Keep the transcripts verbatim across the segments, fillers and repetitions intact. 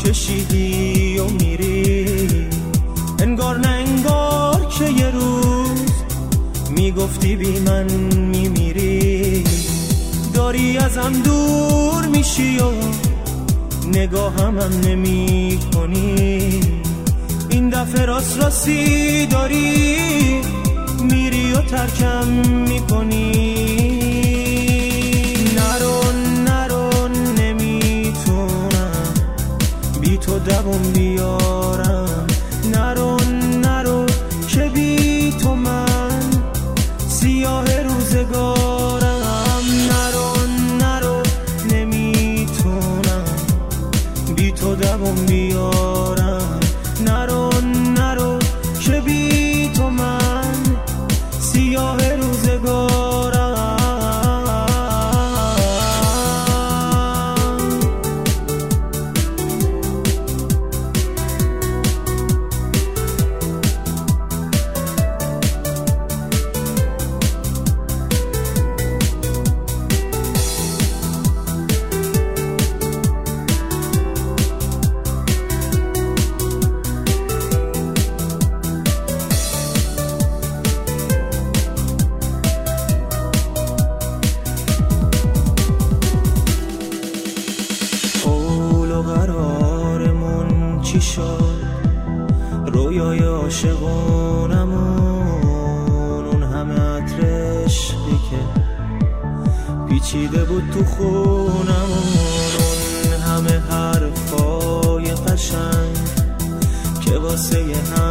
کشیدی و میری، انگار نه انگار که یه روز میگفتی بی من میمیری. داری ازم دور میشی و نگاهم هم نمی کنی، این دفعه راست راستی داری میری و ترکم میکنی. نرو نرو نمیتونم بی تو دوام بیارم، نرو نرو که بی تو من سیاه روزگارم. نرو نرو نمیتونم بی تو دوام بیارم، نرو نرو که بی تو من سیاه روزگارم. قرارمون چی شد؟ رویای عاشقونمون، اون همه عطر عشقی که پیچیده بود تو خونمون، اون همه حرفای قشنگ که واسه هم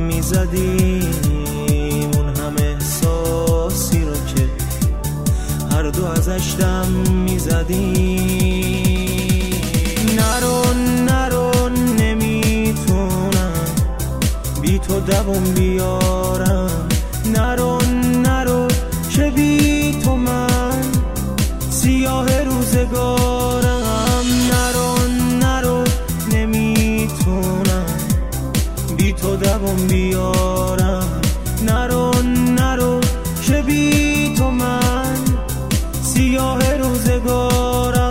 میزدیم، اون همه احساسی رو که هر دو ازش دم میزدیم. نرو نرو نمیتونم بی تو دوام بیارم، نرو نرو که بی تو من سیاه روزگارم. نرو نرو نمیتونم بی تو دوام بیارم، نرو نرو که بی تو من سیاه روزگارم.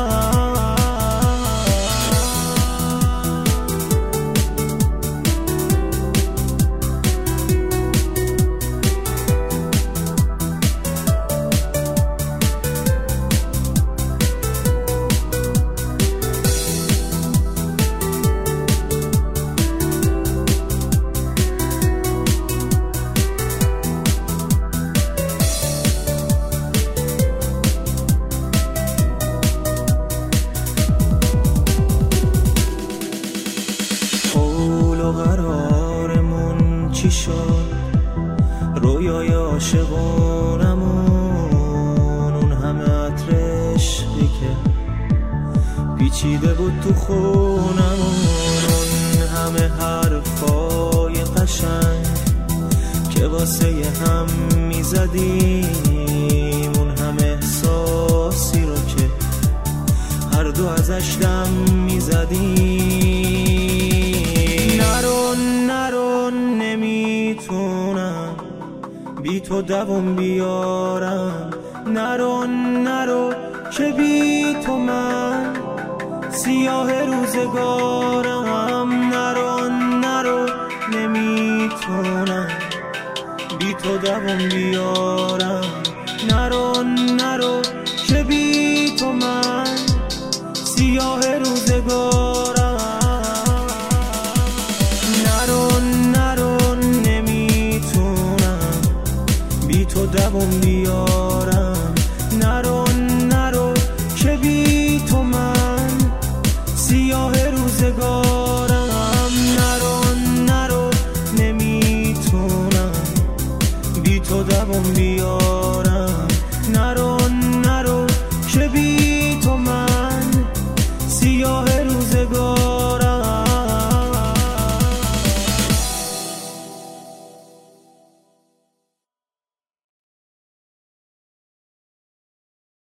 قرارمون چی شد؟ رویای عاشقونمون، اون همه عطر عشقی که پیچیده بود تو خونمون، اون همه حرفای قشنگ که واسه هم میزدیم، اون همه احساسی رو که هر دو ازش دم میزدیم. نرو نرو نمیتونم بی تو دوام بیارم، نرو نرو که بی تو من سیاه روزگارم. نرو نرو نمیتونم بی تو دوام بیارم، نرو نرو